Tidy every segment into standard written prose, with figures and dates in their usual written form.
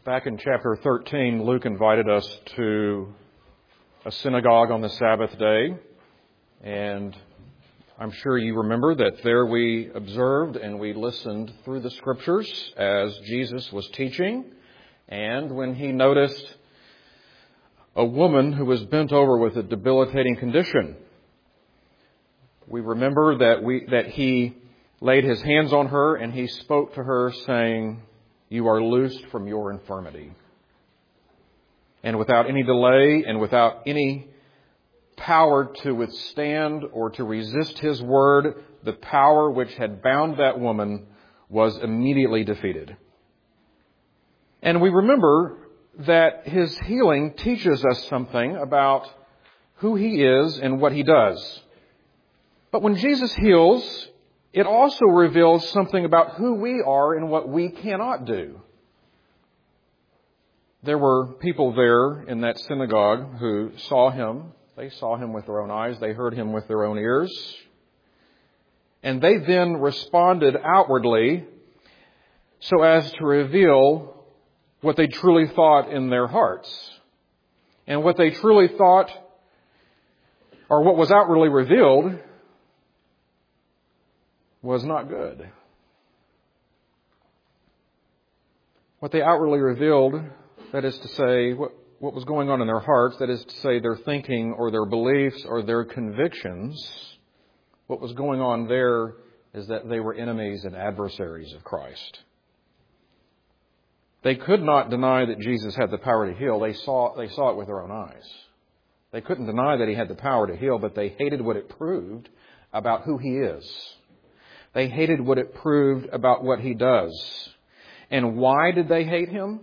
Back in chapter 13, Luke invited us to a synagogue on the Sabbath day, and I'm sure you remember that there we observed and we listened through the Scriptures as Jesus was teaching, and when he noticed a woman who was bent over with a debilitating condition. We remember that he laid his hands on her and he spoke to her saying, "You are loosed from your infirmity." And without any delay and without any power to withstand or to resist his word, the power which had bound that woman was immediately defeated. And we remember that his healing teaches us something about who he is and what he does. But when Jesus heals, it also reveals something about who we are and what we cannot do. There were people there in that synagogue who saw him. They saw him with their own eyes. They heard him with their own ears. And they then responded outwardly so as to reveal what they truly thought in their hearts. And what they truly thought, or what was outwardly revealed, was not good. What they outwardly revealed, that is to say, what was going on in their hearts, that is to say, their thinking or their beliefs or their convictions, what was going on there is that they were enemies and adversaries of Christ. They could not deny that Jesus had the power to heal. They saw it with their own eyes. They couldn't deny that he had the power to heal, but they hated what it proved about who he is. They hated what it proved about what he does. And why did they hate him?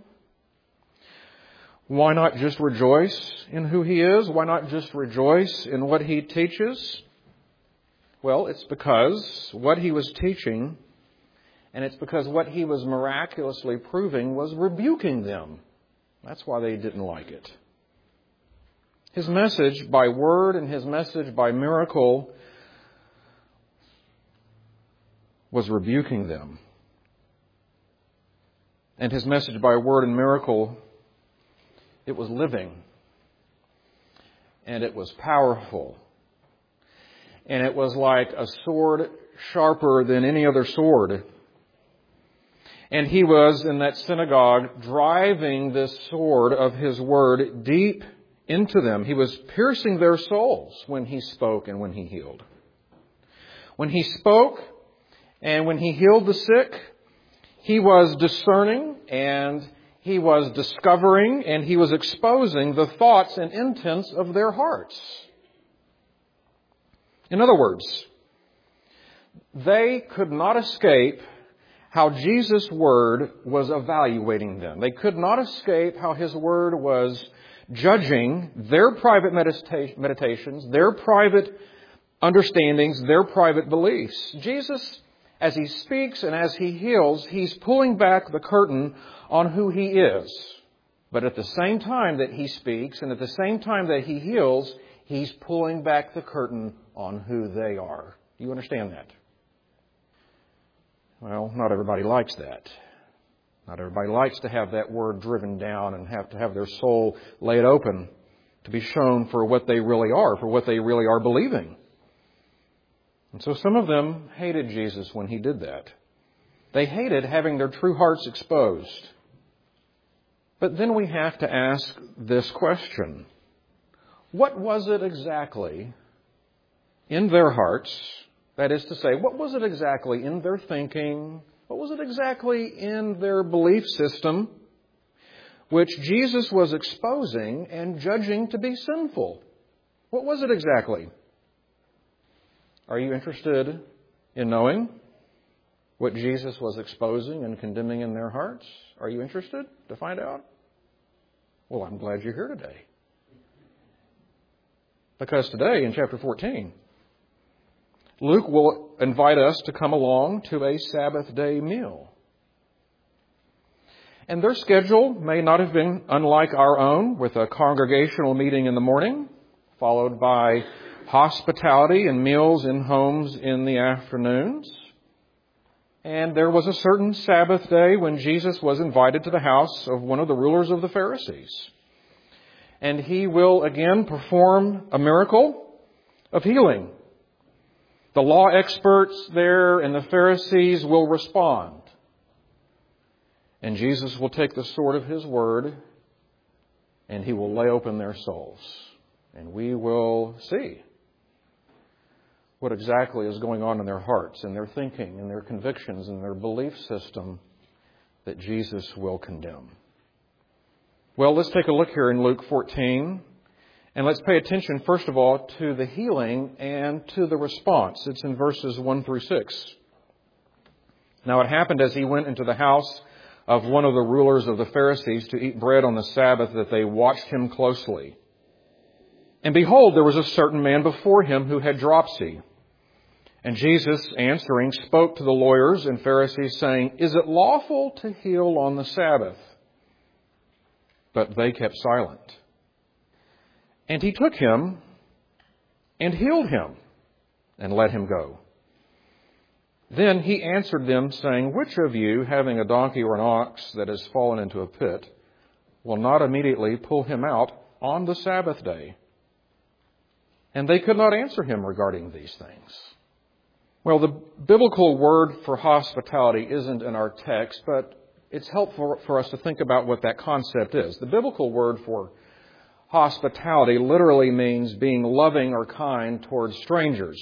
Why not just rejoice in who he is? Why not just rejoice in what he teaches? Well, it's because what he was teaching, and it's because what he was miraculously proving was rebuking them. That's why they didn't like it. His message by word and his message by miracle was rebuking them. And his message by word and miracle, it was living. And it was powerful. And it was like a sword sharper than any other sword. And he was in that synagogue driving this sword of his word deep into them. He was piercing their souls when he spoke and when he healed. When he spoke and when he healed the sick, he was discerning and he was discovering and he was exposing the thoughts and intents of their hearts. In other words, they could not escape how Jesus' word was evaluating them. They could not escape how his word was judging their private meditations, their private understandings, their private beliefs. Jesus, as he speaks and as he heals, he's pulling back the curtain on who he is. But at the same time that he speaks and at the same time that he heals, he's pulling back the curtain on who they are. Do you understand that? Well, not everybody likes that. Not everybody likes to have that word driven down and have to have their soul laid open to be shown for what they really are, for what they really are believing. And so some of them hated Jesus when he did that. They hated having their true hearts exposed. But then we have to ask this question. What was it exactly in their hearts? That is to say, what was it exactly in their thinking? What was it exactly in their belief system which Jesus was exposing and judging to be sinful? What was it exactly? Are you interested in knowing what Jesus was exposing and condemning in their hearts? Are you interested to find out? Well, I'm glad you're here today. Because today, in chapter 14, Luke will invite us to come along to a Sabbath day meal. And their schedule may not have been unlike our own, with a congregational meeting in the morning, followed by hospitality and meals in homes in the afternoons. And there was a certain Sabbath day when Jesus was invited to the house of one of the rulers of the Pharisees. And he will again perform a miracle of healing. The law experts there and the Pharisees will respond. And Jesus will take the sword of His word and He will lay open their souls. And we will see what exactly is going on in their hearts and their thinking and their convictions and their belief system that Jesus will condemn. Well, let's take a look here in Luke 14. And let's pay attention, first of all, to the healing and to the response. It's in verses 1 through 6. Now it happened as He went into the house of one of the rulers of the Pharisees to eat bread on the Sabbath that they watched Him closely. And behold, there was a certain man before Him who had dropsy. And Jesus, answering, spoke to the lawyers and Pharisees, saying, "Is it lawful to heal on the Sabbath?" But they kept silent. And He took him and healed him and let him go. Then He answered them, saying, "Which of you, having a donkey or an ox that has fallen into a pit, will not immediately pull him out on the Sabbath day?" And they could not answer Him regarding these things. Well, the biblical word for hospitality isn't in our text, but it's helpful for us to think about what that concept is. The biblical word for hospitality literally means being loving or kind towards strangers.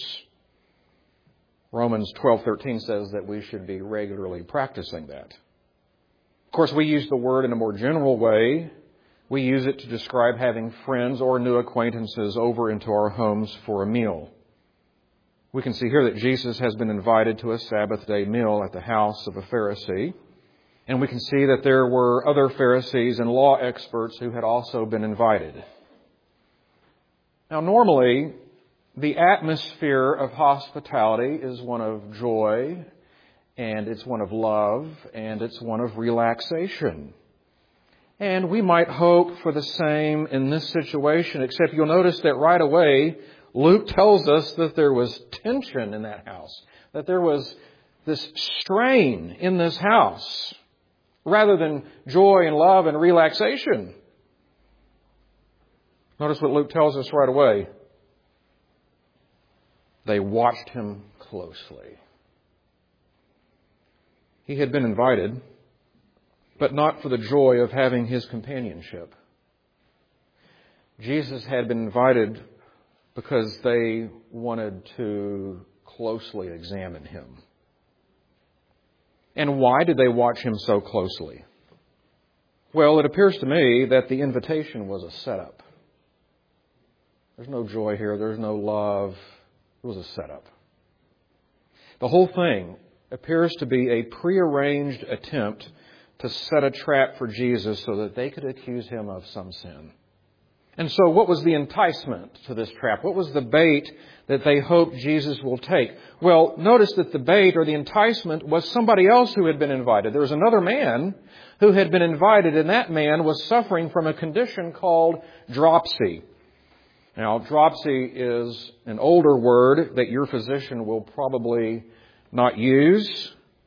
Romans 12:13 says that we should be regularly practicing that. Of course, we use the word in a more general way. We use it to describe having friends or new acquaintances over into our homes for a meal. We can see here that Jesus has been invited to a Sabbath day meal at the house of a Pharisee. And we can see that there were other Pharisees and law experts who had also been invited. Now, normally, the atmosphere of hospitality is one of joy, and it's one of love, and it's one of relaxation. And we might hope for the same in this situation, except you'll notice that right away, Luke tells us that there was tension in that house, that there was this strain in this house, rather than joy and love and relaxation. Notice what Luke tells us right away. They watched Him closely. He had been invited, but not for the joy of having His companionship. Jesus had been invited because they wanted to closely examine Him. And why did they watch Him so closely? Well, it appears to me that the invitation was a setup. There's no joy here. There's no love. It was a setup. The whole thing appears to be a prearranged attempt to set a trap for Jesus so that they could accuse Him of some sin. And so what was the enticement to this trap? What was the bait that they hoped Jesus will take? Well, notice that the bait or the enticement was somebody else who had been invited. There was another man who had been invited, and that man was suffering from a condition called dropsy. Now, dropsy is an older word that your physician will probably not use.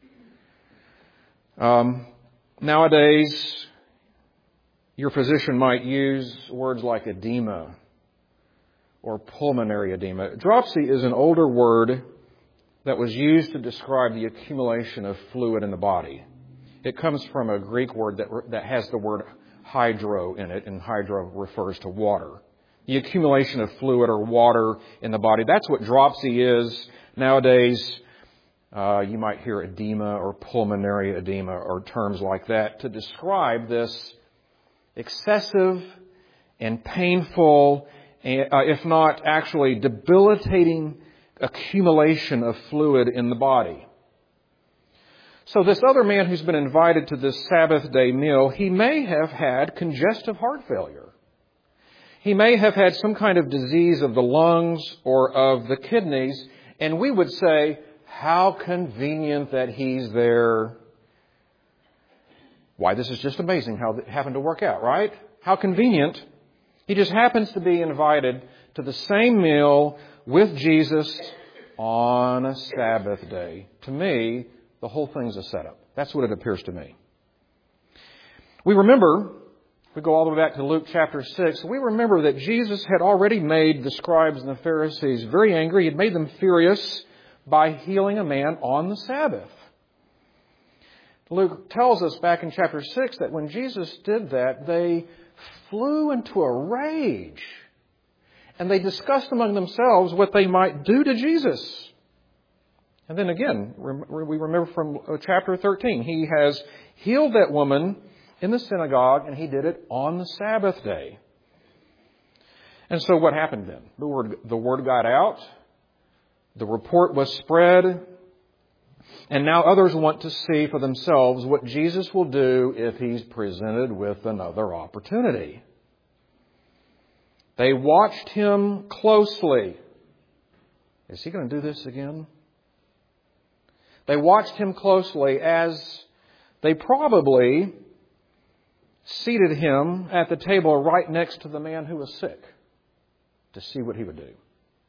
Nowadays, your physician might use words like edema or pulmonary edema. Dropsy is an older word that was used to describe the accumulation of fluid in the body. It comes from a Greek word that has the word hydro in it, and hydro refers to water. The accumulation of fluid or water in the body. That's what dropsy is. Nowadays, you might hear edema or pulmonary edema or terms like that to describe this excessive and painful, if not actually debilitating accumulation of fluid in the body. So this other man who's been invited to this Sabbath day meal, he may have had congestive heart failure. He may have had some kind of disease of the lungs or of the kidneys, and we would say, how convenient that he's there. Why, this is just amazing how it happened to work out, right? How convenient. He just happens to be invited to the same meal with Jesus on a Sabbath day. To me, The whole thing's a setup. That's what it appears to me. We remember, we go all the way back to Luke chapter 6, we remember that Jesus had already made the scribes and the Pharisees very angry. He had made them furious by healing a man on the Sabbath. Luke tells us back in chapter 6 that when Jesus did that, they flew into a rage. And they discussed among themselves what they might do to Jesus. And then again, we remember from chapter 13, He has healed that woman in the synagogue, and He did it on the Sabbath day. And so what happened then? The word got out. The report was spread. And now others want to see for themselves what Jesus will do if He's presented with another opportunity. They watched Him closely. Is He going to do this again? They watched Him closely as they probably seated Him at the table right next to the man who was sick to see what He would do.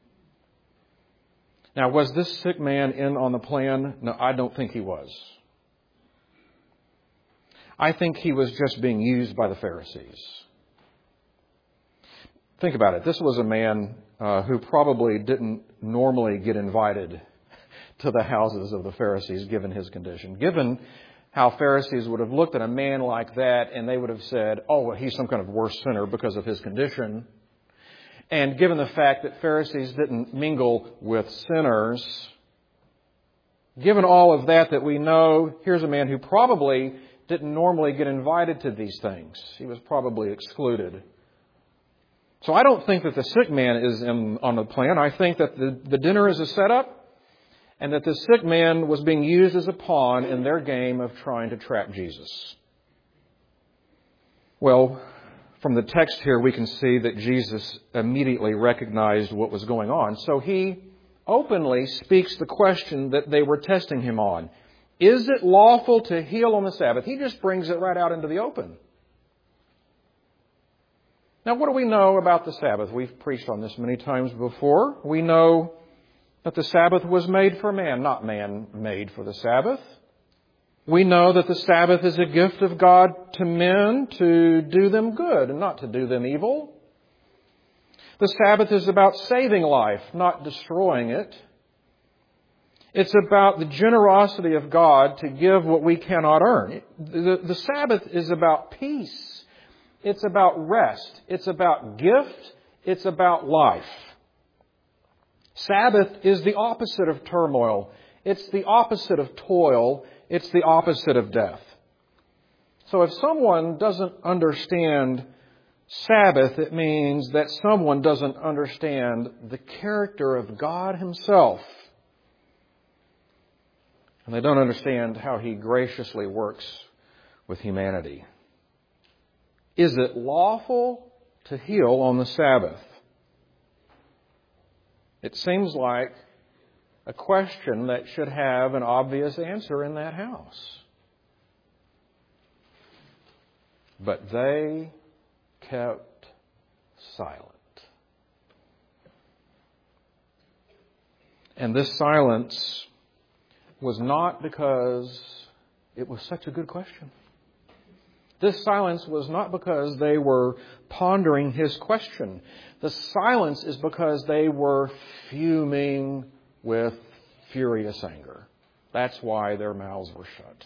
Now, was this sick man in on the plan? No, I don't think he was. I think he was just being used by the Pharisees. Think about it. This was a man who probably didn't normally get invited to the houses of the Pharisees, given his condition. Given how Pharisees would have looked at a man like that, and they would have said, oh, well, he's some kind of worse sinner because of his condition. And given the fact that Pharisees didn't mingle with sinners, given all of that we know, here's a man who probably didn't normally get invited to these things. He was probably excluded. So I don't think that the sick man is on the plan. I think that the dinner is a setup, and that the sick man was being used as a pawn in their game of trying to trap Jesus. Well, from the text here, we can see that Jesus immediately recognized what was going on. So He openly speaks the question that they were testing Him on. Is it lawful to heal on the Sabbath? He just brings it right out into the open. Now, what do we know about the Sabbath? We've preached on this many times before. We know that the Sabbath was made for man, not man made for the Sabbath. We know that the Sabbath is a gift of God to men to do them good and not to do them evil. The Sabbath is about saving life, not destroying it. It's about the generosity of God to give what we cannot earn. The Sabbath is about peace. It's about rest. It's about gift. It's about life. Sabbath is the opposite of turmoil. It's the opposite of toil. It's the opposite of death. So if someone doesn't understand Sabbath, it means that someone doesn't understand the character of God Himself. And they don't understand how He graciously works with humanity. Is it lawful to heal on the Sabbath? It seems like a question that should have an obvious answer in that house. But they kept silent. And this silence was not because it was such a good question. This silence was not because they were pondering His question. The silence is because they were fuming with furious anger. That's why their mouths were shut.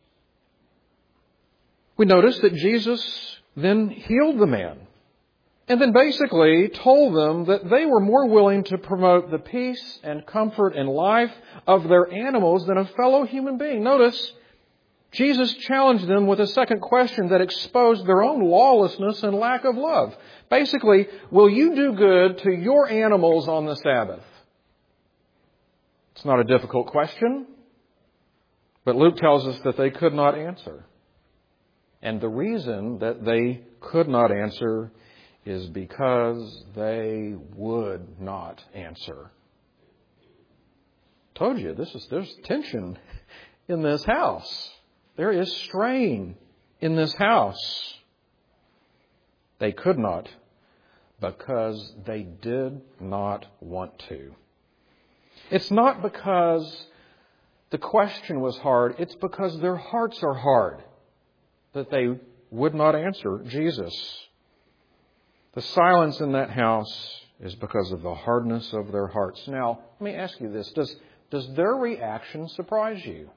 We notice that Jesus then healed the man and then basically told them that they were more willing to promote the peace and comfort and life of their animals than a fellow human being. Notice, Jesus challenged them with a second question that exposed their own lawlessness and lack of love. Basically, will you do good to your animals on the Sabbath? It's not a difficult question, but Luke tells us that they could not answer. And the reason that they could not answer is because they would not answer. Told you, there's tension in this house. There is strain in this house. They could not because they did not want to. It's not because the question was hard, it's because their hearts are hard that they would not answer Jesus. The silence in that house is because of the hardness of their hearts. Now, let me ask you this. Does their reaction surprise you?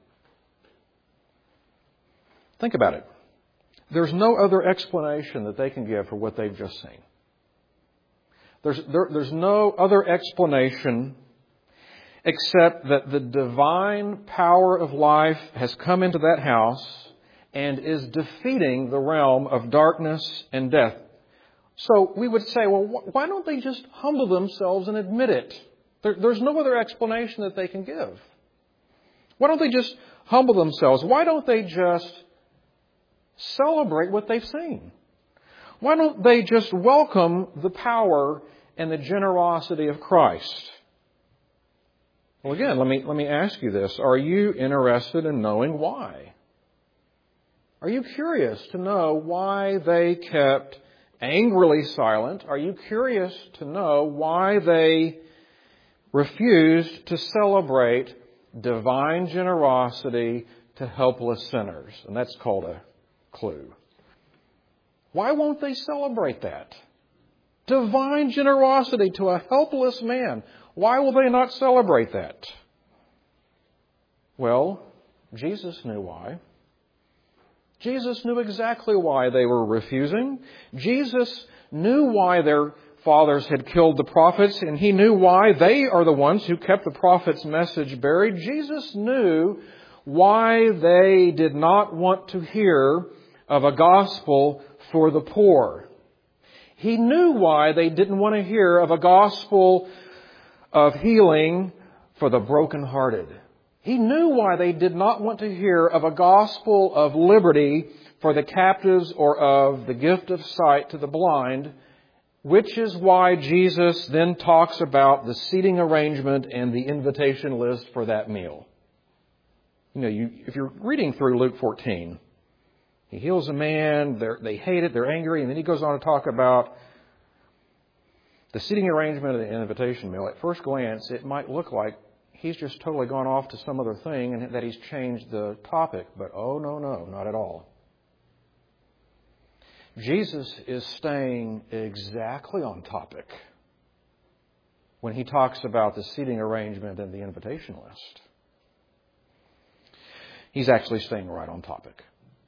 Think about it. There's no other explanation that they can give for what they've just seen. There's no other explanation except that the divine power of life has come into that house and is defeating the realm of darkness and death. So we would say, well, why don't they just humble themselves and admit it? There's no other explanation that they can give. Why don't they just humble themselves? Why don't they just celebrate what they've seen? Why don't they just welcome the power and the generosity of Christ? Well, again, let me ask you this. Are you interested in knowing why? Are you curious to know why they kept angrily silent? Are you curious to know why they refused to celebrate divine generosity to helpless sinners? And that's called a clue. Why won't they celebrate that? Divine generosity to a helpless man. Why will they not celebrate that? Well, Jesus knew why. Jesus knew exactly why they were refusing. Jesus knew why their fathers had killed the prophets, and He knew why they are the ones who kept the prophet's message buried. Jesus knew why they did not want to hear of a gospel for the poor. He knew why they didn't want to hear of a gospel of healing for the brokenhearted. He knew why they did not want to hear of a gospel of liberty for the captives or of the gift of sight to the blind, which is why Jesus then talks about the seating arrangement and the invitation list for that meal. If you're reading through Luke 14, He heals a man, they hate it, they're angry, and then He goes on to talk about the seating arrangement and the invitation meal. At first glance, it might look like He's just totally gone off to some other thing and that He's changed the topic. But oh, no, not at all. Jesus is staying exactly on topic when He talks about the seating arrangement and the invitation list. He's actually staying right on topic.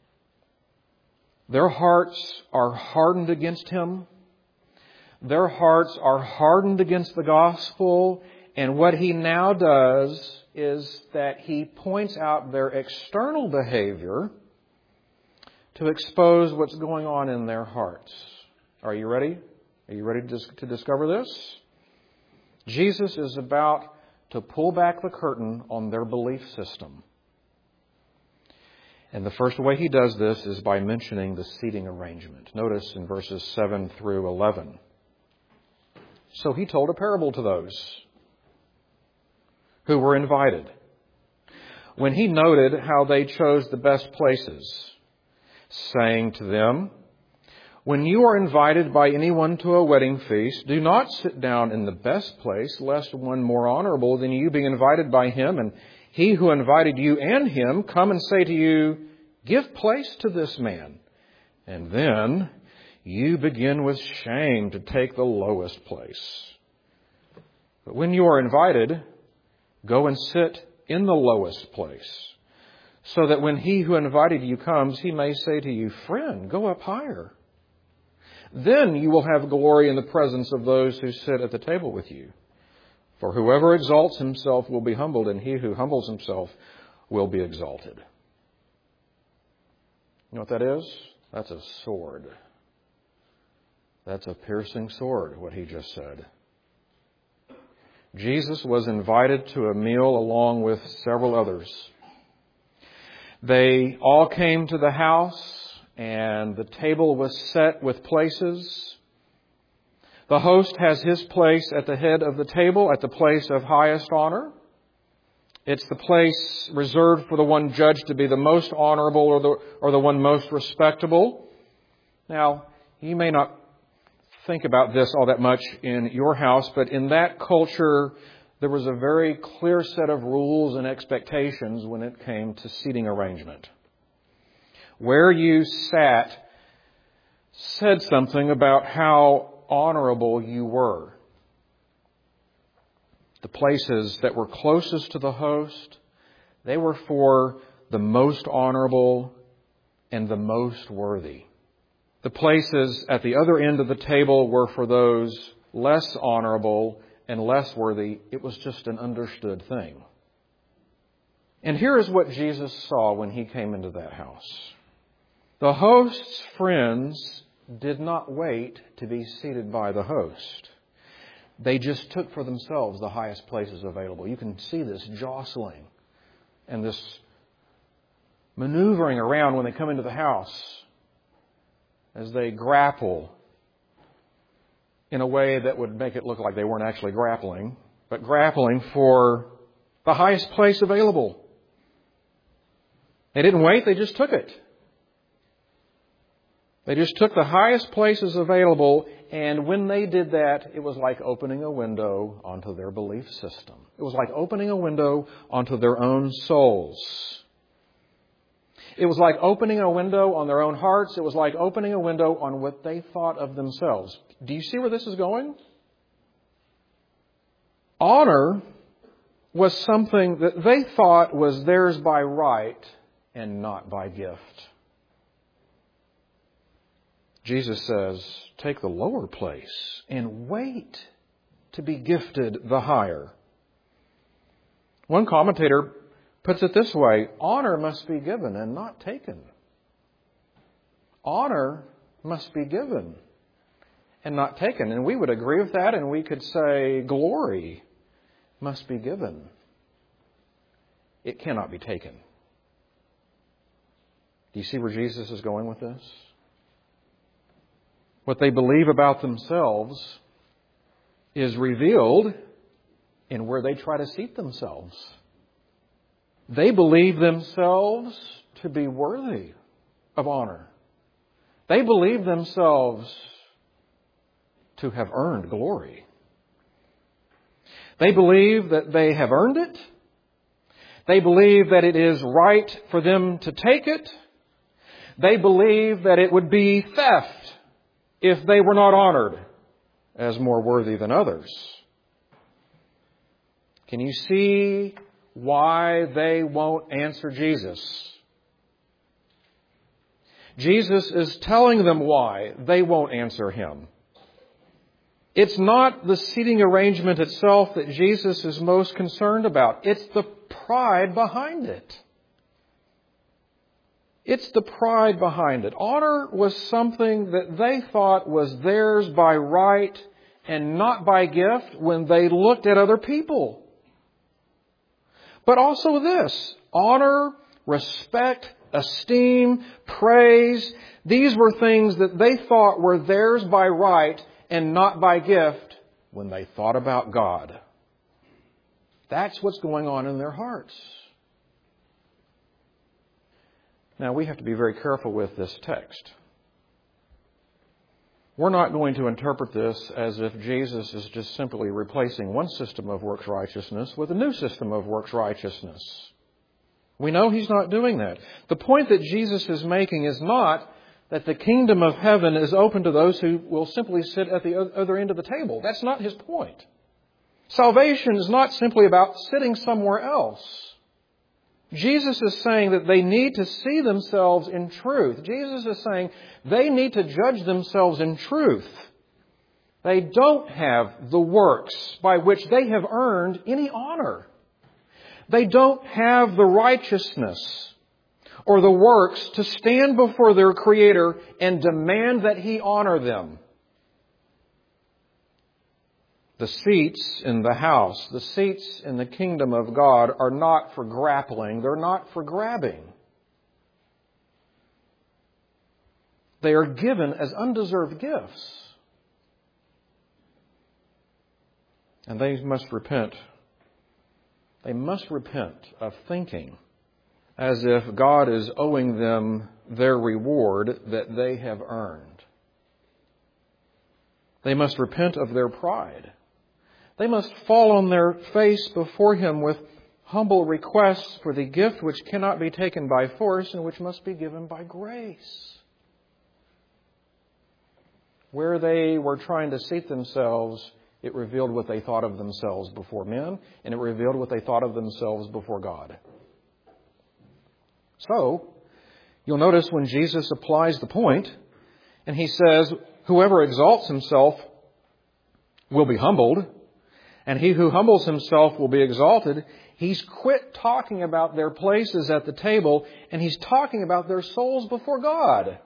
Their hearts are hardened against Him. Their hearts are hardened against the gospel. And what He now does is that He points out their external behavior to expose what's going on in their hearts. Are you ready? Are you ready to discover this? Jesus is about to pull back the curtain on their belief system. And the first way He does this is by mentioning the seating arrangement. Notice in verses 7 through 11. So He told a parable to those who were invited. When He noted how they chose the best places, saying to them, "When you are invited by anyone to a wedding feast, do not sit down in the best place, lest one more honorable than you be invited by him, and he who invited you and him come and say to you, 'Give place to this man.' And then you begin with shame to take the lowest place. But when you are invited, go and sit in the lowest place, so that when he who invited you comes, he may say to you, 'Friend, go up higher.' Then you will have glory in the presence of those who sit at the table with you. For whoever exalts himself will be humbled, and he who humbles himself will be exalted." You know what that is? That's a sword. That's a piercing sword, what He just said. Jesus was invited to a meal along with several others. They all came to the house, and the table was set with places. The host has his place at the head of the table, at the place of highest honor. It's the place reserved for the one judged to be the most honorable or the one most respectable. Now, you may not think about this all that much in your house, but in that culture, there was a very clear set of rules and expectations when it came to seating arrangement. Where you sat said something about how honorable you were. The places that were closest to the host, they were for the most honorable and the most worthy. The places at the other end of the table were for those less honorable and less worthy. It was just an understood thing. And here is what Jesus saw when He came into that house. The host's friends did not wait to be seated by the host. They just took for themselves the highest places available. You can see this jostling and this maneuvering around when they come into the house as they grapple in a way that would make it look like they weren't actually grappling, but grappling for the highest place available. They didn't wait, they just took it. They just took the highest places available, and when they did that, it was like opening a window onto their belief system. It was like opening a window onto their own souls. It was like opening a window on their own hearts. It was like opening a window on what they thought of themselves. Do you see where this is going? Honor was something that they thought was theirs by right and not by gift. Jesus says, take the lower place and wait to be gifted the higher. One commentator puts it this way, honor must be given and not taken. Honor must be given and not taken. And we would agree with that, and we could say glory must be given. It cannot be taken. Do you see where Jesus is going with this? What they believe about themselves is revealed in where they try to seat themselves. They believe themselves to be worthy of honor. They believe themselves to have earned glory. They believe that they have earned it. They believe that it is right for them to take it. They believe that it would be theft if they were not honored as more worthy than others. Can you see why they won't answer Jesus? Jesus is telling them why they won't answer Him. It's not the seating arrangement itself that Jesus is most concerned about. It's the pride behind it. It's the pride behind it. Honor was something that they thought was theirs by right and not by gift when they looked at other people. But also this, honor, respect, esteem, praise, these were things that they thought were theirs by right and not by gift when they thought about God. That's what's going on in their hearts. Now, we have to be very careful with this text. We're not going to interpret this as if Jesus is just simply replacing one system of works righteousness with a new system of works righteousness. We know He's not doing that. The point that Jesus is making is not that the kingdom of heaven is open to those who will simply sit at the other end of the table. That's not His point. Salvation is not simply about sitting somewhere else. Jesus is saying that they need to see themselves in truth. Jesus is saying they need to judge themselves in truth. They don't have the works by which they have earned any honor. They don't have the righteousness or the works to stand before their Creator and demand that He honor them. The seats in the house, the seats in the kingdom of God are not for grappling. They're not for grabbing. They are given as undeserved gifts. And they must repent. They must repent of thinking as if God is owing them their reward that they have earned. They must repent of their pride. They must fall on their face before Him with humble requests for the gift which cannot be taken by force and which must be given by grace. Where they were trying to seat themselves, it revealed what they thought of themselves before men, and it revealed what they thought of themselves before God. So, you'll notice when Jesus applies the point, and He says, whoever exalts himself will be humbled, and he who humbles himself will be exalted. He's quit talking about their places at the table, and He's talking about their souls before God.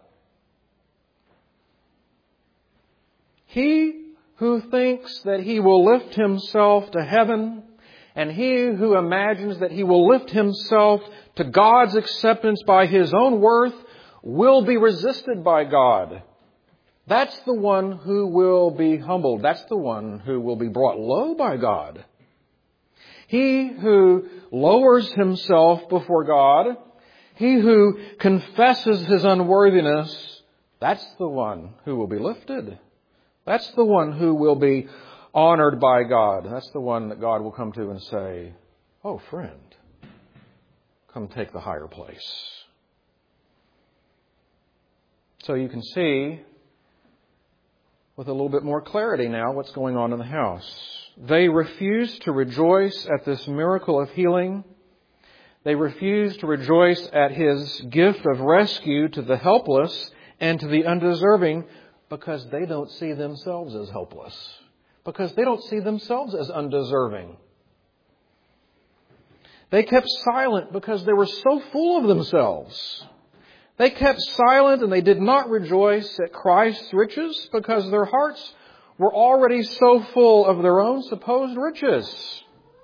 He who thinks that he will lift himself to heaven, and he who imagines that he will lift himself to God's acceptance by his own worth, will be resisted by God. That's the one who will be humbled. That's the one who will be brought low by God. He who lowers himself before God, he who confesses his unworthiness, that's the one who will be lifted. That's the one who will be honored by God. That's the one that God will come to and say, "Oh, friend, come take the higher place." So you can see with a little bit more clarity now what's going on in the house. They refuse to rejoice at this miracle of healing. They refuse to rejoice at His gift of rescue to the helpless and to the undeserving because they don't see themselves as helpless, because they don't see themselves as undeserving. They kept silent because they were so full of themselves. They kept silent and they did not rejoice at Christ's riches because their hearts were already so full of their own supposed riches.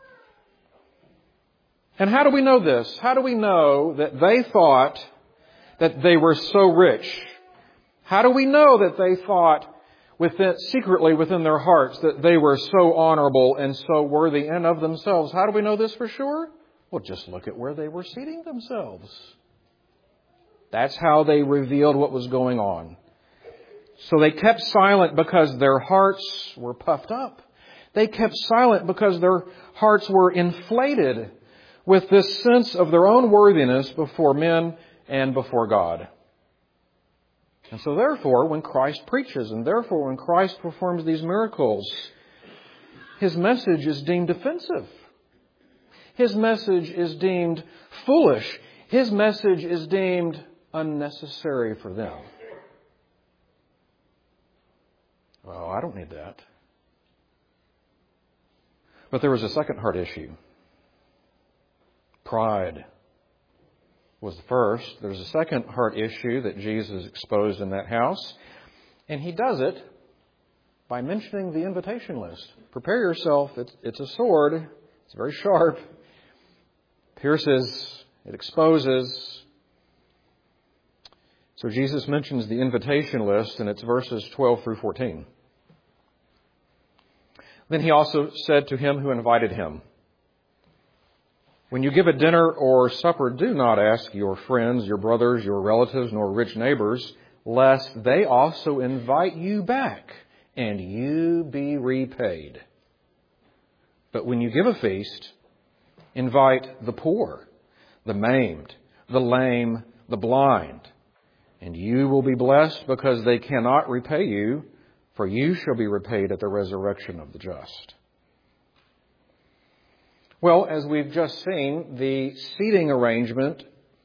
And how do we know this? How do we know that they thought that they were so rich? How do we know that they thought secretly within their hearts that they were so honorable and so worthy in of themselves? How do we know this for sure? Well, just look at where they were seating themselves. That's how they revealed what was going on. So they kept silent because their hearts were puffed up. They kept silent because their hearts were inflated with this sense of their own worthiness before men and before God. And so therefore, when Christ preaches, and therefore when Christ performs these miracles, His message is deemed offensive. His message is deemed foolish. His message is deemed unnecessary for them. Well, I don't need that. But there was a second heart issue. Pride was the first. There's a second heart issue that Jesus exposed in that house. And He does it by mentioning the invitation list. Prepare yourself. It's a sword. It's very sharp. Pierces. It exposes. So Jesus mentions the invitation list, and it's verses 12 through 14. Then He also said to him who invited Him, "When you give a dinner or supper, do not ask your friends, your brothers, your relatives, nor rich neighbors, lest they also invite you back, and you be repaid. But when you give a feast, invite the poor, the maimed, the lame, the blind, and you will be blessed because they cannot repay you, for you shall be repaid at the resurrection of the just." Well, as we've just seen, the seating arrangement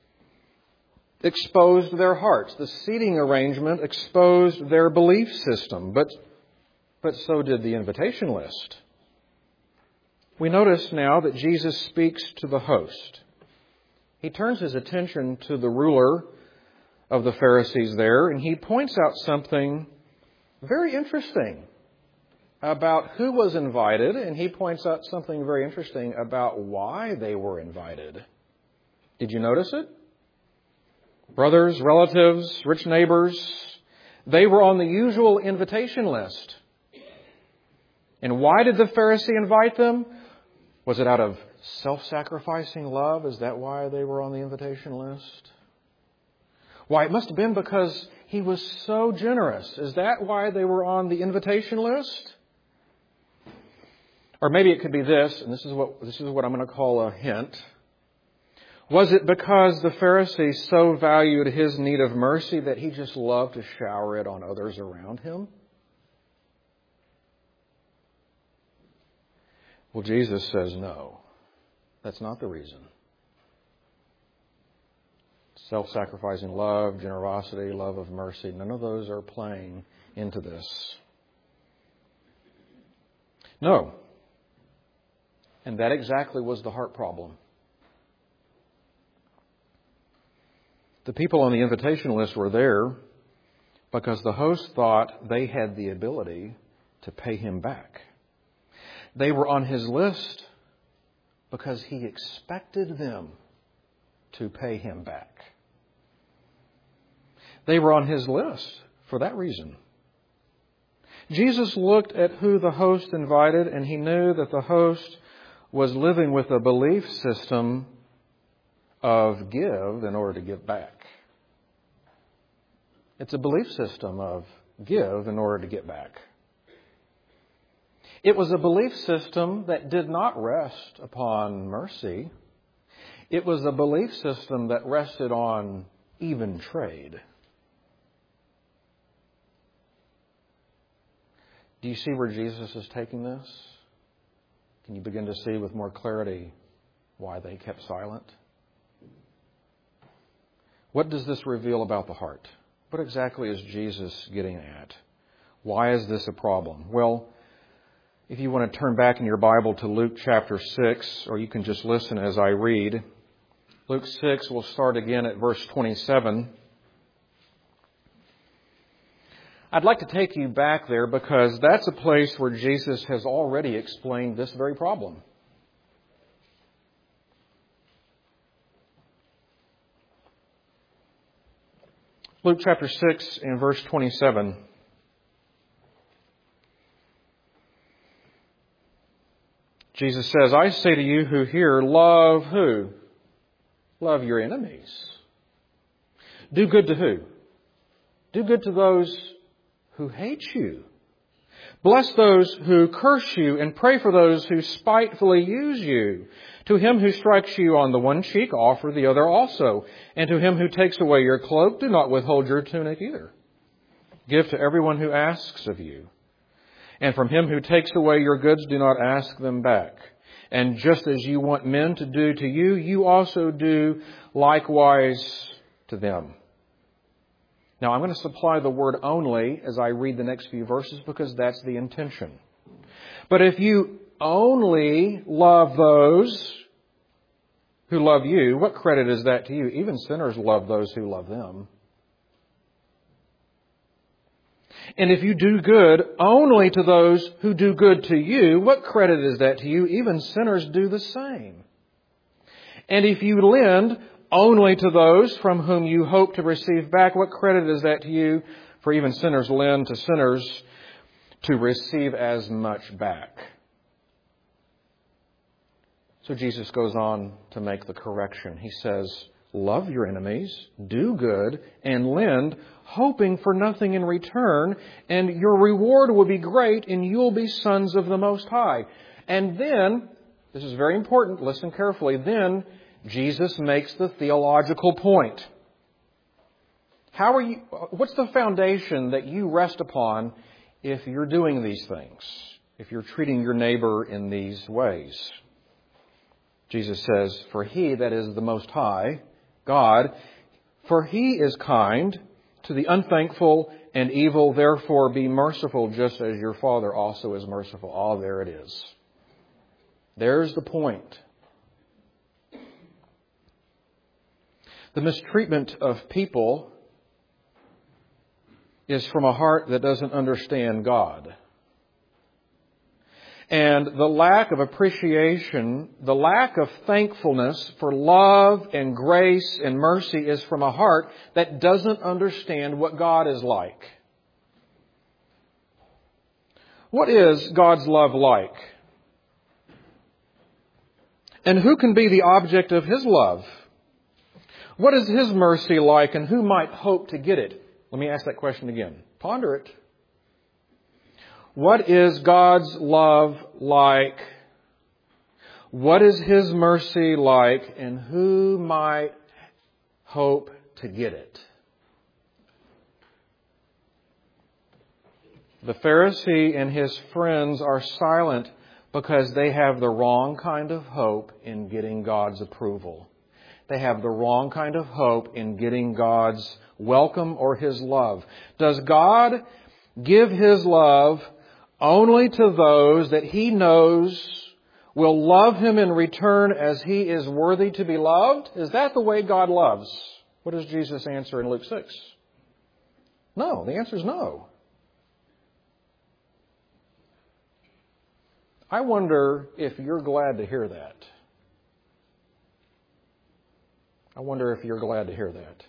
exposed their hearts. The seating arrangement exposed their belief system, but so did the invitation list. We notice now that Jesus speaks to the host. He turns His attention to the ruler of the Pharisees there, and He points out something very interesting about who was invited, and He points out something very interesting about why they were invited. Did you notice it? Brothers, relatives, rich neighbors, they were on the usual invitation list. And why did the Pharisee invite them? Was it out of self-sacrificing love? Is that why they were on the invitation list? Why, it must have been because he was so generous. Is that why they were on the invitation list? Or maybe it could be this, and this is what I'm going to call a hint. Was it because the Pharisee so valued his need of mercy that he just loved to shower it on others around him? Well, Jesus says no. That's not the reason. Self-sacrificing love, generosity, love of mercy, none of those are playing into this. No. And that exactly was the heart problem. The people on the invitation list were there because the host thought they had the ability to pay him back. They were on his list because he expected them to pay him back. They were on his list for that reason. Jesus looked at who the host invited, and he knew that the host was living with a belief system of give in order to give back. It's a belief system of give in order to get back. It was a belief system that did not rest upon mercy. It was a belief system that rested on even trade. Do you see where Jesus is taking this? Can you begin to see with more clarity why they kept silent? What does this reveal about the heart? What exactly is Jesus getting at? Why is this a problem? Well, if you want to turn back in your Bible to Luke chapter 6, or you can just listen as I read. Luke 6, we'll start again at verse 27. I'd like to take you back there because that's a place where Jesus has already explained this very problem. Luke chapter 6 and verse 27. Jesus says, I say to you who hear, love who? Love your enemies. Do good to who? Do good to those who hate you. Bless those who curse you and pray for those who spitefully use you. To him who strikes you on the one cheek, offer the other also. And to him who takes away your cloak, do not withhold your tunic either. Give to everyone who asks of you. And from him who takes away your goods, do not ask them back. And just as you want men to do to you, you also do likewise to them. Now, I'm going to supply the word only as I read the next few verses because that's the intention. But if you only love those who love you, what credit is that to you? Even sinners love those who love them. And if you do good only to those who do good to you, what credit is that to you? Even sinners do the same. And if you lend only to those from whom you hope to receive back, what credit is that to you? For even sinners lend to sinners to receive as much back. So Jesus goes on to make the correction. He says, love your enemies, do good, and lend, hoping for nothing in return, and your reward will be great, and you'll be sons of the Most High. And then, this is very important, listen carefully, then Jesus makes the theological point. What's the foundation that you rest upon if you're doing these things? If you're treating your neighbor in these ways? Jesus says, for he, that is the Most High, God, for he is kind to the unthankful and evil, therefore be merciful just as your Father also is merciful. Oh, there it is. There's the point. The mistreatment of people is from a heart that doesn't understand God. And the lack of appreciation, the lack of thankfulness for love and grace and mercy is from a heart that doesn't understand what God is like. What is God's love like? And who can be the object of His love? What is His mercy like, and who might hope to get it? Let me ask that question again. Ponder it. What is God's love like? What is His mercy like? And who might hope to get it? The Pharisee and his friends are silent because they have the wrong kind of hope in getting God's approval. They have the wrong kind of hope in getting God's welcome or His love. Does God give His love only to those that He knows will love Him in return as He is worthy to be loved? Is that the way God loves? What does Jesus answer in Luke 6? No, the answer is no. I wonder if you're glad to hear that. I wonder if you're glad to hear that.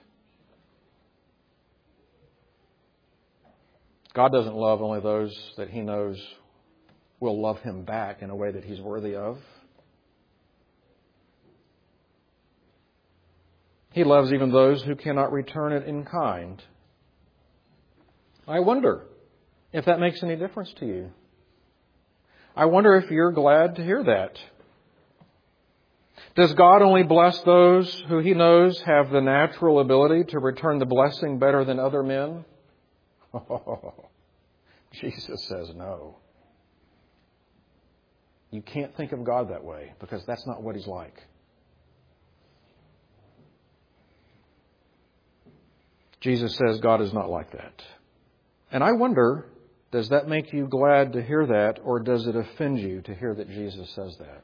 God doesn't love only those that He knows will love Him back in a way that He's worthy of. He loves even those who cannot return it in kind. I wonder if that makes any difference to you. I wonder if you're glad to hear that. Does God only bless those who He knows have the natural ability to return the blessing better than other men? Oh, Jesus says no. You can't think of God that way because that's not what He's like. Jesus says God is not like that. And I wonder, does that make you glad to hear that, or does it offend you to hear that Jesus says that?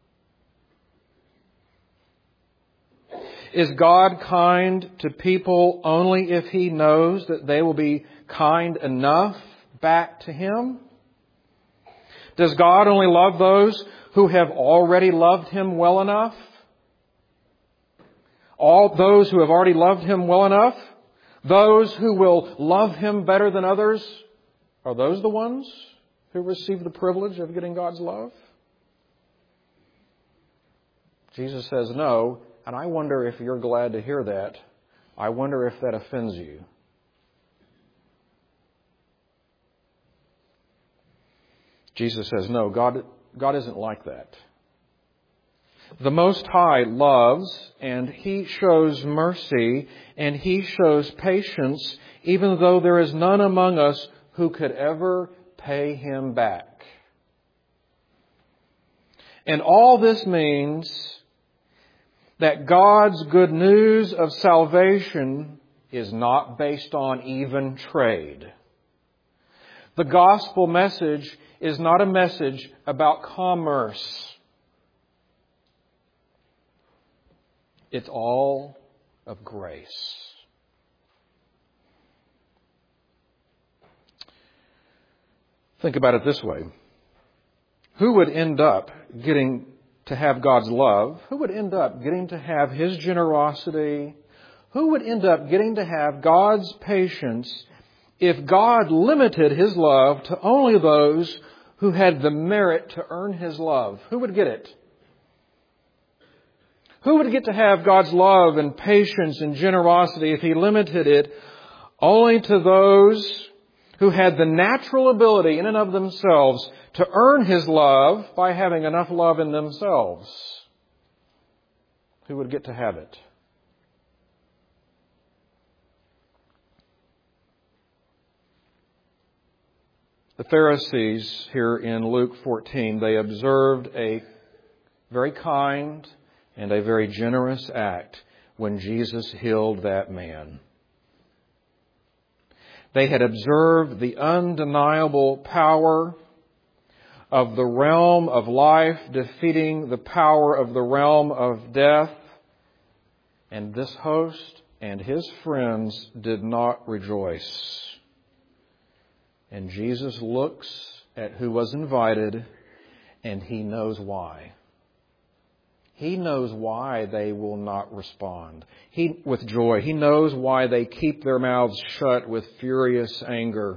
Is God kind to people only if He knows that they will be kind enough back to Him? Does God only love those who have already loved Him well enough? All those who have already loved Him well enough? Those who will love Him better than others? Are those the ones who receive the privilege of getting God's love? Jesus says no, and I wonder if you're glad to hear that. I wonder if that offends you. Jesus says no, God isn't like that. The Most High loves, and He shows mercy, and He shows patience, even though there is none among us who could ever pay Him back. And all this means that God's good news of salvation is not based on even trade. The gospel message is not a message about commerce. It's all of grace. Think about it this way. Who would end up getting to have God's love? Who would end up getting to have His generosity? Who would end up getting to have God's patience if God limited His love to only those who had the merit to earn His love? Who would get it? Who would get to have God's love and patience and generosity if He limited it only to those who had the natural ability in and of themselves to earn His love by having enough love in themselves? Who would get to have it? The Pharisees here in Luke 14, they observed a very kind and a very generous act when Jesus healed that man. They had observed the undeniable power of the realm of life defeating the power of the realm of death. And this host and his friends did not rejoice. And Jesus looks at who was invited, and He knows why. He knows why they will not respond with joy. He knows why they keep their mouths shut with furious anger.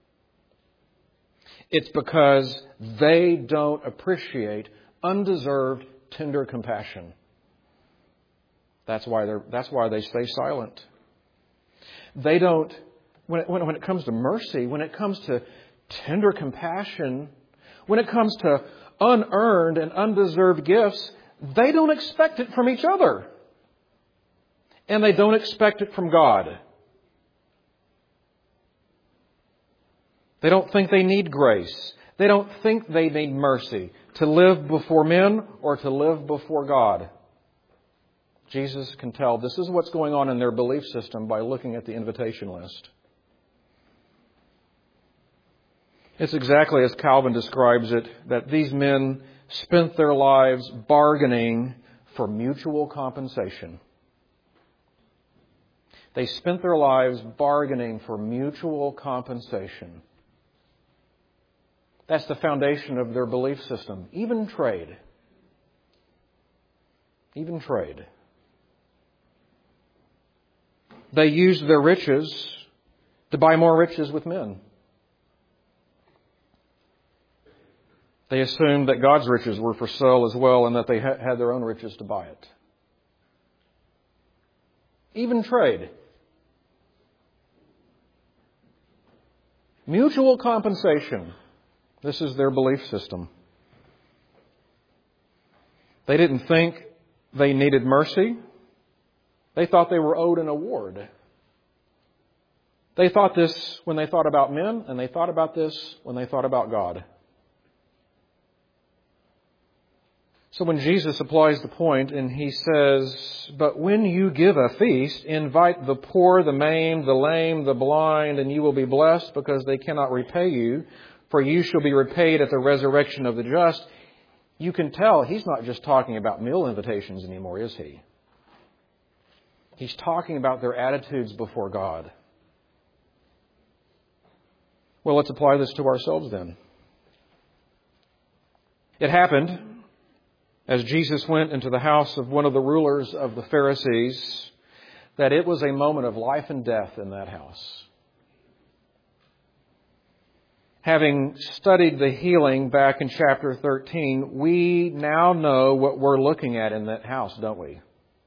It's because they don't appreciate undeserved, tender compassion. That's why they stay silent. They don't. When it comes to mercy, when it comes to tender compassion, when it comes to unearned and undeserved gifts, they don't expect it from each other. And they don't expect it from God. They don't think they need grace. They don't think they need mercy to live before men or to live before God. Jesus can tell this is what's going on in their belief system by looking at the invitation list. It's exactly as Calvin describes it, that these men spent their lives bargaining for mutual compensation. They spent their lives bargaining for mutual compensation. That's the foundation of their belief system. Even trade. Even trade. They used their riches to buy more riches with men. They assumed that God's riches were for sale as well and that they had their own riches to buy it. Even trade. Mutual compensation. This is their belief system. They didn't think they needed mercy. They thought they were owed an award. They thought this when they thought about men, and they thought about this when they thought about God. So when Jesus applies the point and He says, "But when you give a feast, invite the poor, the maimed, the lame, the blind, and you will be blessed because they cannot repay you, for you shall be repaid at the resurrection of the just." You can tell He's not just talking about meal invitations anymore, is He? He's talking about their attitudes before God. Well, let's apply this to ourselves then. It happened as Jesus went into the house of one of the rulers of the Pharisees that it was a moment of life and death in that house. Having studied the healing back in chapter 13, we now know what we're looking at in that house, don't we?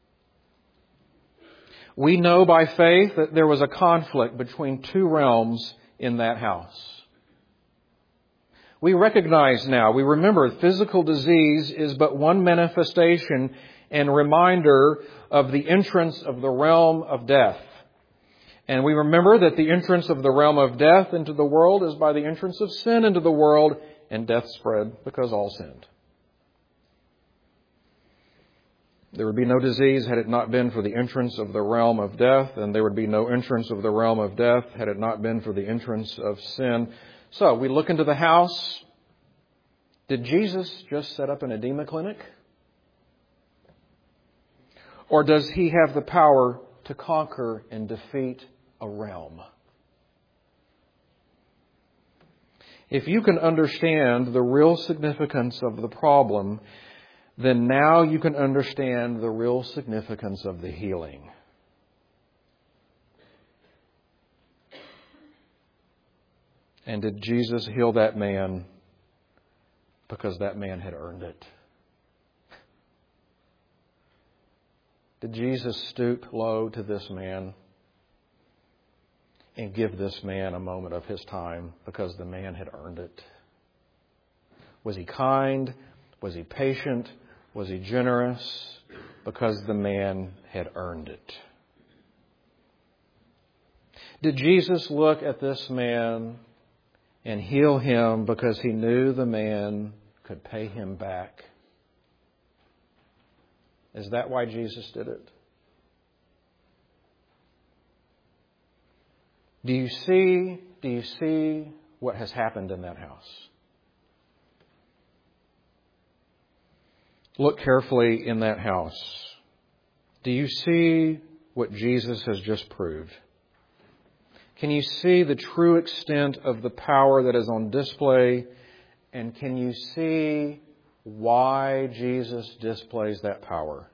We know by faith that there was a conflict between two realms in that house. We recognize now, we remember physical disease is but one manifestation and reminder of the entrance of the realm of death. And we remember that the entrance of the realm of death into the world is by the entrance of sin into the world, and death spread because all sinned. There would be no disease had it not been for the entrance of the realm of death, and there would be no entrance of the realm of death had it not been for the entrance of sin. So, we look into the house. Did Jesus just set up an edema clinic? Or does He have the power to conquer and defeat a realm? If you can understand the real significance of the problem, then now you can understand the real significance of the healing. And did Jesus heal that man because that man had earned it? Did Jesus stoop low to this man and give this man a moment of His time because the man had earned it? Was He kind? Was He patient? Was He generous? Because the man had earned it. Did Jesus look at this man and heal him because He knew the man could pay him back? Is that why Jesus did it? Do you see what has happened in that house? Look carefully in that house. Do you see what Jesus has just proved? Can you see the true extent of the power that is on display? And can you see why Jesus displays that power?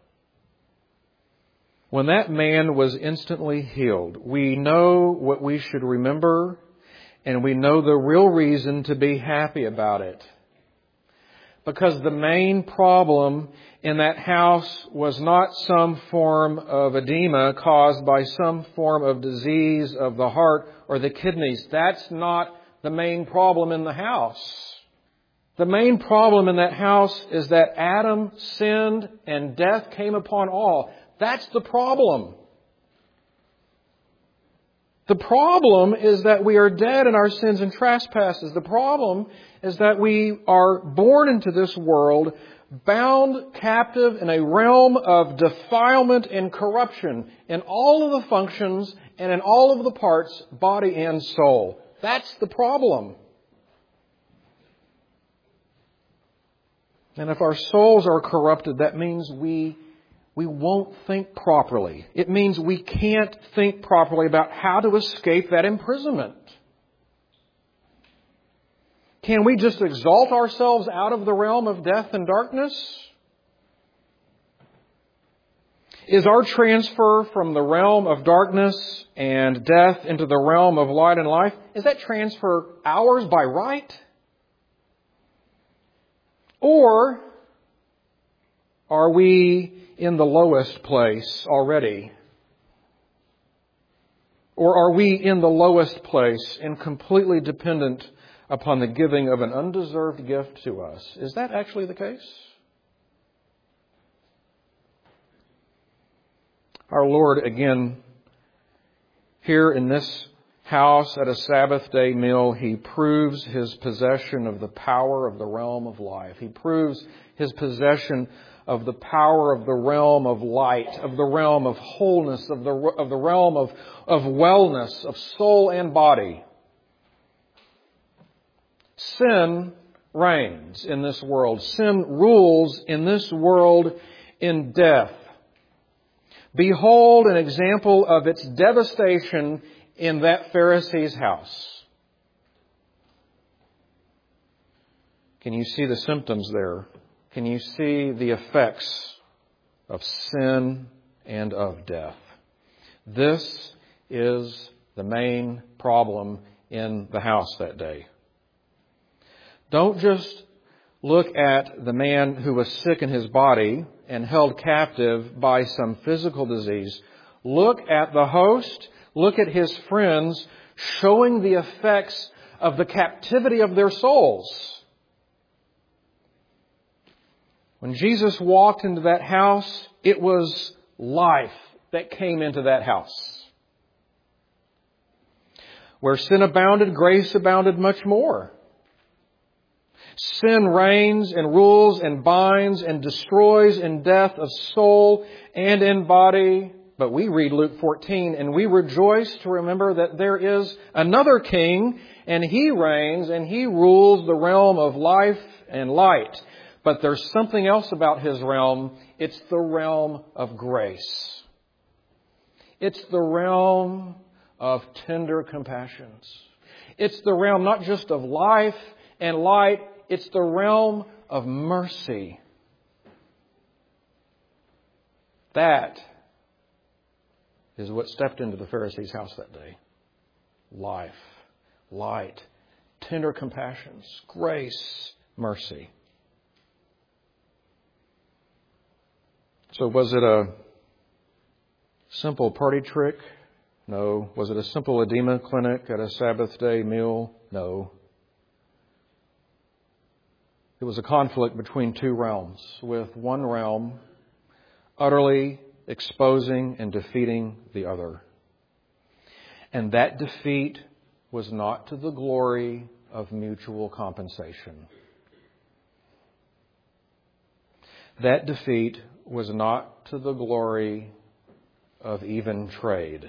When that man was instantly healed, we know what we should remember, and we know the real reason to be happy about it. Because the main problem in that house was not some form of edema caused by some form of disease of the heart or the kidneys. That's not the main problem in the house. The main problem in that house is that Adam sinned and death came upon all. That's the problem. The problem is that we are dead in our sins and trespasses. The problem is that we are born into this world bound captive in a realm of defilement and corruption in all of the functions and in all of the parts, body and soul. That's the problem. And if our souls are corrupted, that means we won't think properly. It means we can't think properly about how to escape that imprisonment. Can we just exalt ourselves out of the realm of death and darkness? Is our transfer from the realm of darkness and death into the realm of light and life, is that transfer ours by right? Or are we in the lowest place already? Or are we in the lowest place and completely dependent upon the giving of an undeserved gift to us? Is that actually the case? Our Lord, again, here in this house at a Sabbath day meal, He proves His possession of the power of the realm of life. He proves His possession of the power of the realm of light, of the realm of wholeness, of the realm of wellness, of soul and body. Sin reigns in this world. Sin rules in this world in death. Behold an example of its devastation in that Pharisee's house. Can you see the symptoms there? Can you see the effects of sin and of death? This is the main problem in the house that day. Don't just look at the man who was sick in his body and held captive by some physical disease. Look at the host, look at his friends, showing the effects of the captivity of their souls. When Jesus walked into that house, it was life that came into that house. Where sin abounded, grace abounded much more. Sin reigns and rules and binds and destroys in death of soul and in body. But we read Luke 14 and we rejoice to remember that there is another king and He reigns and He rules the realm of life and light. But there's something else about His realm. It's the realm of grace. It's the realm of tender compassions. It's the realm not just of life and light. It's the realm of mercy. That is what stepped into the Pharisee's house that day. Life, light, tender compassions, grace, mercy. So was it a simple party trick? No. Was it a simple edema clinic at a Sabbath day meal? No. It was a conflict between two realms, with one realm utterly exposing and defeating the other. And that defeat was not to the glory of mutual compensation. That defeat was not to the glory of even trade.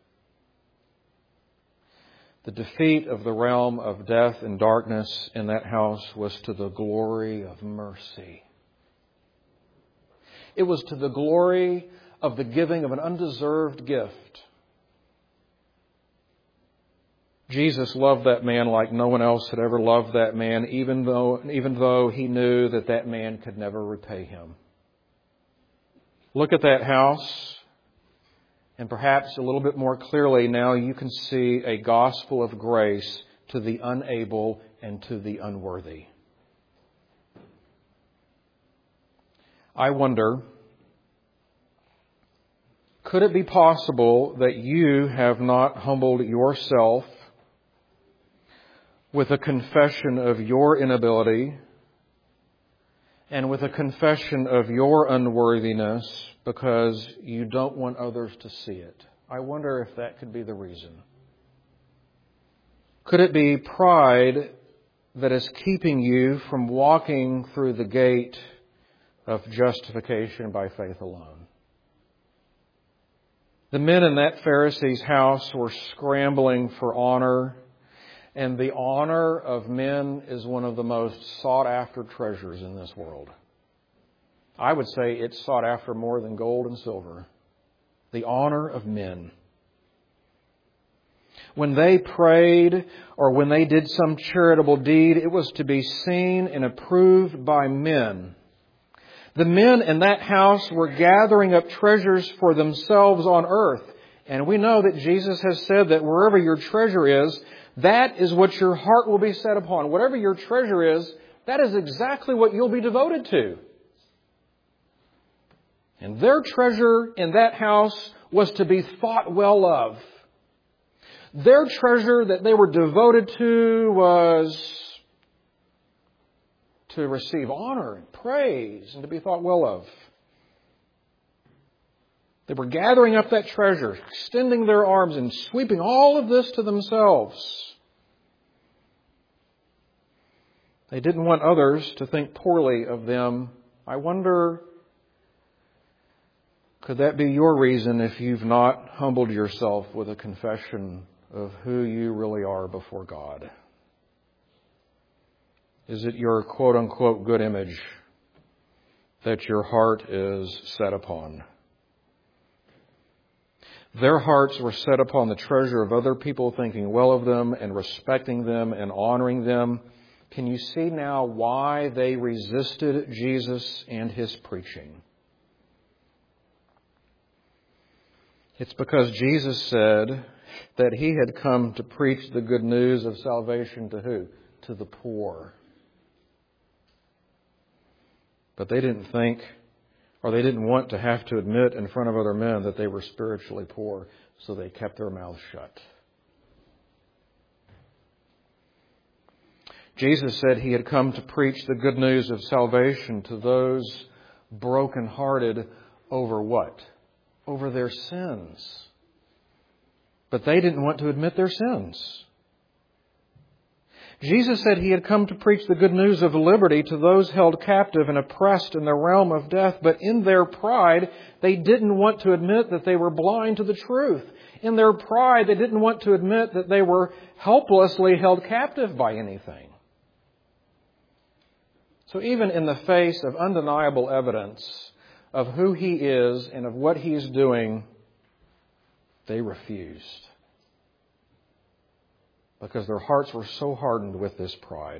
The defeat of the realm of death and darkness in that house was to the glory of mercy. It was to the glory of the giving of an undeserved gift. Jesus loved that man like no one else had ever loved that man, even though He knew that man could never repay Him. Look at that house. And perhaps a little bit more clearly now you can see a gospel of grace to the unable and to the unworthy. I wonder, could it be possible that you have not humbled yourself with a confession of your inability and with a confession of your unworthiness because you don't want others to see it. I wonder if that could be the reason. Could it be pride that is keeping you from walking through the gate of justification by faith alone? The men in that Pharisee's house were scrambling for honor, and the honor of men is one of the most sought-after treasures in this world. I would say it's sought after more than gold and silver. The honor of men. When they prayed or when they did some charitable deed, it was to be seen and approved by men. The men in that house were gathering up treasures for themselves on earth. And we know that Jesus has said that wherever your treasure is, that is what your heart will be set upon. Whatever your treasure is, that is exactly what you'll be devoted to. And their treasure in that house was to be thought well of. Their treasure that they were devoted to was to receive honor and praise and to be thought well of. They were gathering up that treasure, extending their arms and sweeping all of this to themselves. They didn't want others to think poorly of them. I wonder, could that be your reason if you've not humbled yourself with a confession of who you really are before God? Is it your quote-unquote good image that your heart is set upon? Their hearts were set upon the treasure of other people thinking well of them and respecting them and honoring them. Can you see now why they resisted Jesus and His preaching? It's because Jesus said that He had come to preach the good news of salvation to who? To the poor. But they didn't think, or they didn't want to have to admit in front of other men that they were spiritually poor, so they kept their mouths shut. Jesus said He had come to preach the good news of salvation to those brokenhearted over what? Over their sins. But they didn't want to admit their sins. Jesus said He had come to preach the good news of liberty to those held captive and oppressed in the realm of death. But in their pride, they didn't want to admit that they were blind to the truth. In their pride, they didn't want to admit that they were helplessly held captive by anything. So even in the face of undeniable evidence of who He is and of what He's doing, they refused. Because their hearts were so hardened with this pride.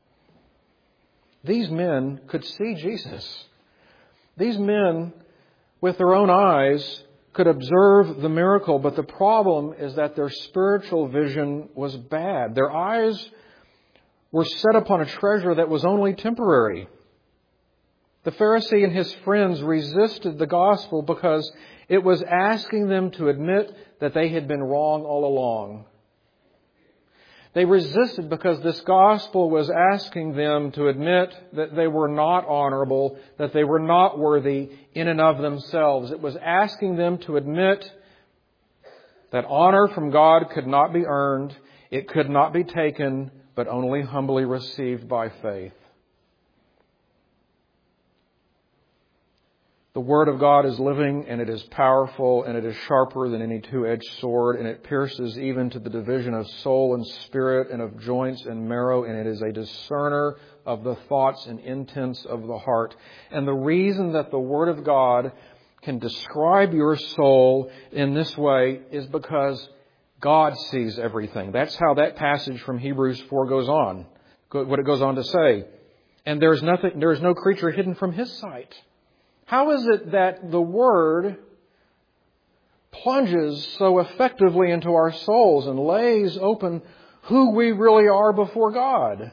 These men could see Jesus. These men, with their own eyes, could observe the miracle, but the problem is that their spiritual vision was bad. Their eyes were set upon a treasure that was only temporary. The Pharisee and his friends resisted the gospel because it was asking them to admit that they had been wrong all along. They resisted because this gospel was asking them to admit that they were not honorable, that they were not worthy in and of themselves. It was asking them to admit that honor from God could not be earned, it could not be taken, but only humbly received by faith. The Word of God is living and it is powerful and it is sharper than any two-edged sword and it pierces even to the division of soul and spirit and of joints and marrow, and it is a discerner of the thoughts and intents of the heart. And the reason that the Word of God can describe your soul in this way is because God sees everything. That's how that passage from Hebrews 4 goes on. What it goes on to say. And there is no creature hidden from His sight. How is it that the Word plunges so effectively into our souls and lays open who we really are before God?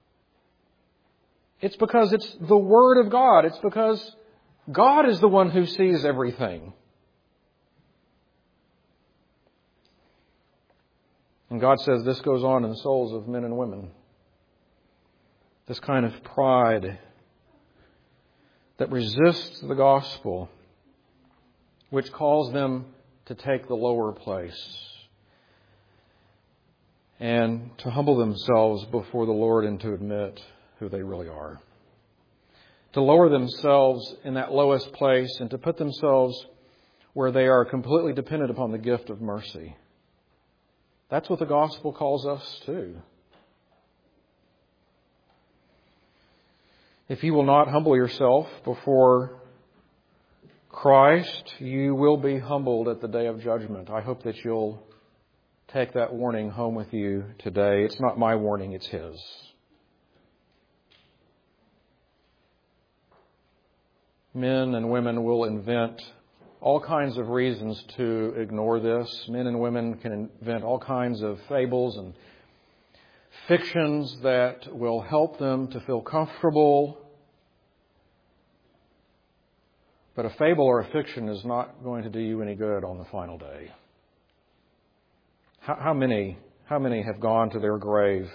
It's because it's the Word of God. It's because God is the one who sees everything. And God says this goes on in the souls of men and women. This kind of pride that resists the gospel, which calls them to take the lower place and to humble themselves before the Lord and to admit who they really are. To lower themselves in that lowest place and to put themselves where they are completely dependent upon the gift of mercy. That's what the gospel calls us to. If you will not humble yourself before Christ, you will be humbled at the day of judgment. I hope that you'll take that warning home with you today. It's not my warning, it's His. Men and women will invent all kinds of reasons to ignore this. Men and women can invent all kinds of fables and fictions that will help them to feel comfortable. But a fable or a fiction is not going to do you any good on the final day. How many have gone to their grave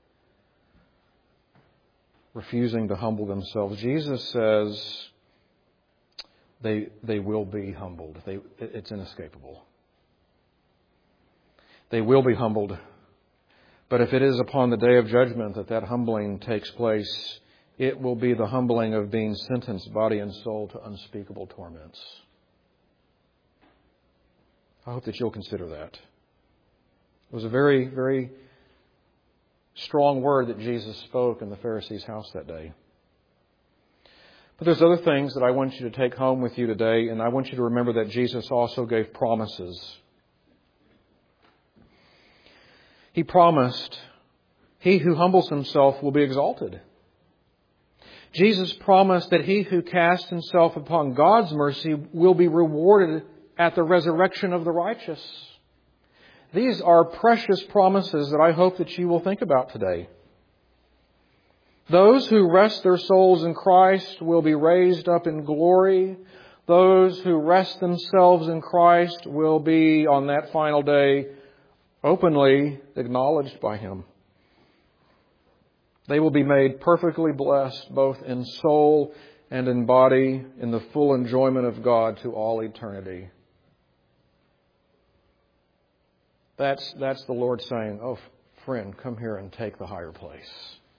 refusing to humble themselves? Jesus says they will be humbled. It's inescapable. They will be humbled. But if it is upon the day of judgment that humbling takes place, it will be the humbling of being sentenced, body and soul, to unspeakable torments. I hope that you'll consider that. It was a very, very strong word that Jesus spoke in the Pharisees' house that day. But there's other things that I want you to take home with you today, and I want you to remember that Jesus also gave promises. He promised, he who humbles himself will be exalted. Jesus promised that he who casts himself upon God's mercy will be rewarded at the resurrection of the righteous. These are precious promises that I hope that you will think about today. Those who rest their souls in Christ will be raised up in glory. Those who rest themselves in Christ will be, on that final day, openly acknowledged by Him. They will be made perfectly blessed, both in soul and in body, in the full enjoyment of God to all eternity. That's the Lord saying, "Oh, friend, come here and take the higher place."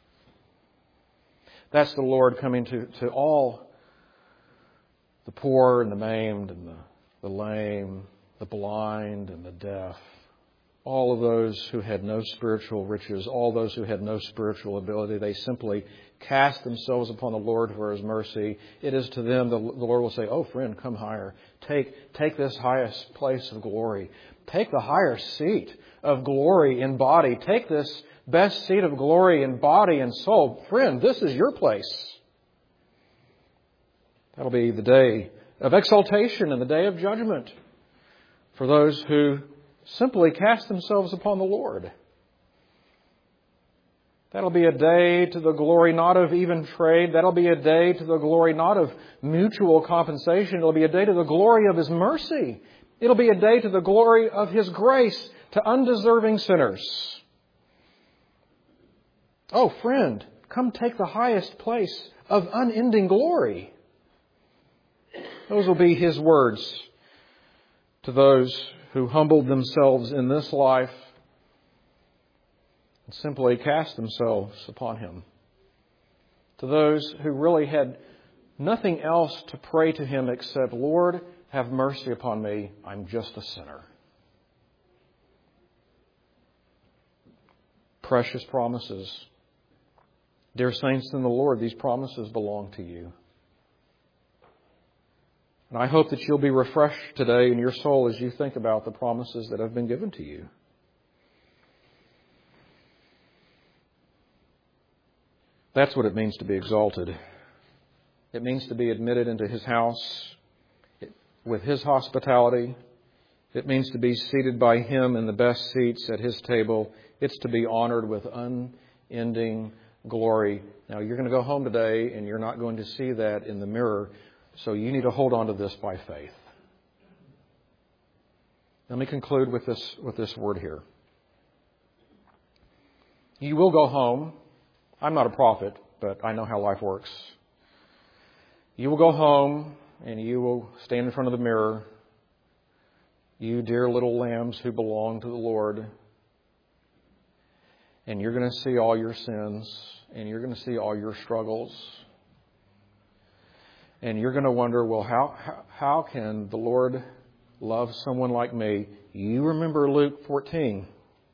That's the Lord coming to all the poor and the maimed and the lame, the blind and the deaf, all of those who had no spiritual riches, all those who had no spiritual ability. They simply cast themselves upon the Lord for His mercy. It is to them the Lord will say, "Oh, friend, come higher. Take this highest place of glory. Take the higher seat of glory in body. Take this best seat of glory in body and soul. Friend, this is your place." That'll be the day of exaltation and the day of judgment for those who simply cast themselves upon the Lord. That'll be a day to the glory not of even trade. That'll be a day to the glory not of mutual compensation. It'll be a day to the glory of His mercy. It'll be a day to the glory of His grace to undeserving sinners. Oh, friend, come take the highest place of unending glory. Those will be His words to those who humbled themselves in this life and simply cast themselves upon Him. To those who really had nothing else to pray to Him except, "Lord, have mercy upon me. I'm just a sinner." Precious promises. Dear saints in the Lord, these promises belong to you. And I hope that you'll be refreshed today in your soul as you think about the promises that have been given to you. That's what it means to be exalted. It means to be admitted into His house with His hospitality. It means to be seated by Him in the best seats at His table. It's to be honored with unending glory. Now, you're going to go home today and you're not going to see that in the mirror. So you need to hold on to this by faith. Let me conclude with this word here. You will go home. I'm not a prophet, but I know how life works. You will go home and you will stand in front of the mirror. You dear little lambs who belong to the Lord. And you're going to see all your sins. And you're going to see all your struggles. And you're going to wonder, well, how can the Lord love someone like me? You remember Luke 14.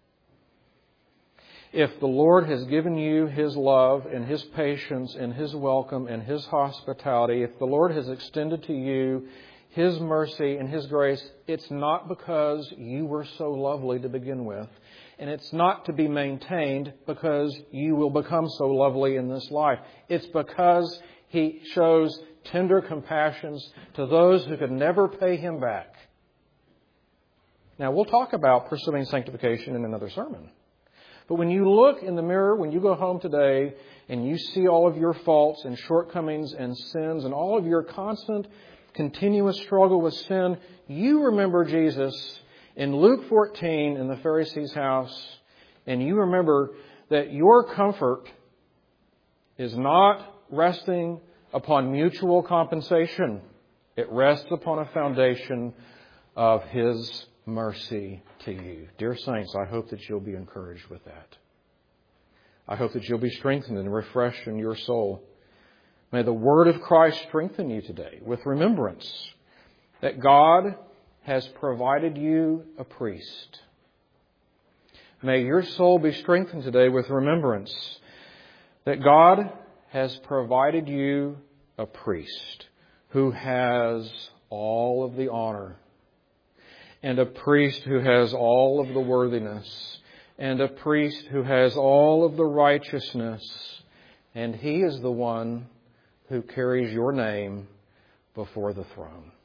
If the Lord has given you His love and His patience and His welcome and His hospitality, if the Lord has extended to you His mercy and His grace, it's not because you were so lovely to begin with. And it's not to be maintained because you will become so lovely in this life. It's because He shows tender compassions to those who could never pay Him back. Now, we'll talk about pursuing sanctification in another sermon. But when you look in the mirror, when you go home today, and you see all of your faults and shortcomings and sins and all of your constant, continuous struggle with sin, you remember Jesus in Luke 14 in the Pharisee's house, and you remember that your comfort is not resting upon mutual compensation. It rests upon a foundation of His mercy to you. Dear saints, I hope that you'll be encouraged with that. I hope that you'll be strengthened and refreshed in your soul. May the Word of Christ strengthen you today with remembrance that God has provided you a priest. May your soul be strengthened today with remembrance that God has provided you a priest who has all of the honor, and a priest who has all of the worthiness, and a priest who has all of the righteousness, and He is the one who carries your name before the throne.